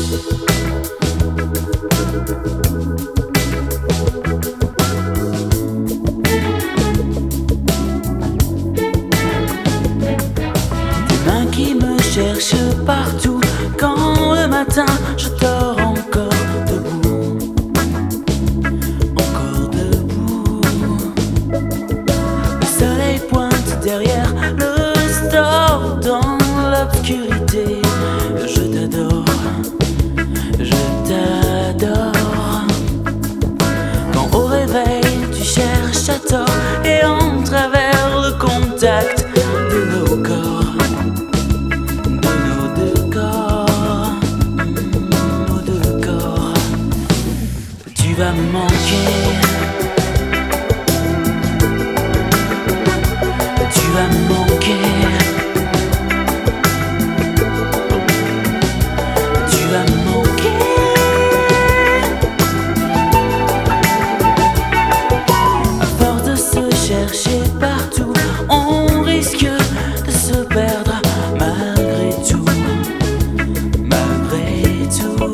Qui me cherche partout quand le matin je dors encore debout, encore debout. Le soleil pointe derrière le store dans l'obscurité. Je t'adore, je t'adore. Quand au réveil tu cherches à tort et en travers le contact de nos corps. Tu vas me manquer, tu vas me manquer, tu vas me manquer. À force de se chercher partout, on risque de se perdre malgré tout, malgré tout.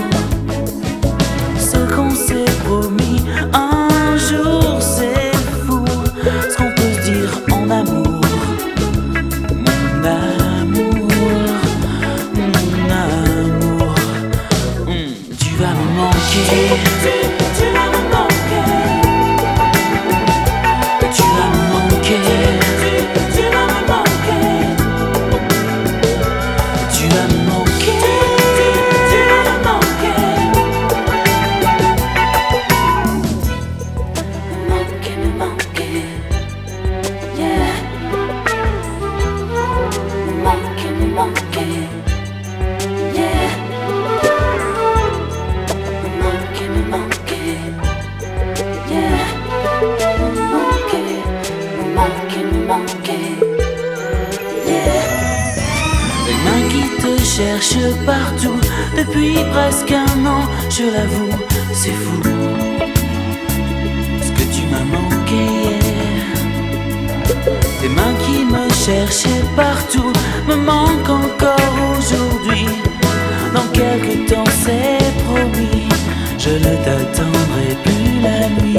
Ce qu'on s'est promis un jour, c'est fou. Ce qu'on peut se dire en amour, mon amour, mon amour. Tu vas me manquer, tu vas me manquer, tu vas me manquer, tu vas me manquer, tu vas me manquer. Cherche partout depuis presque un an, je l'avoue, c'est fou. Ce que tu m'as manqué hier. Tes mains qui me cherchaient partout me manquent encore aujourd'hui. Dans quelque temps c'est promis, je ne t'attendrai plus la nuit.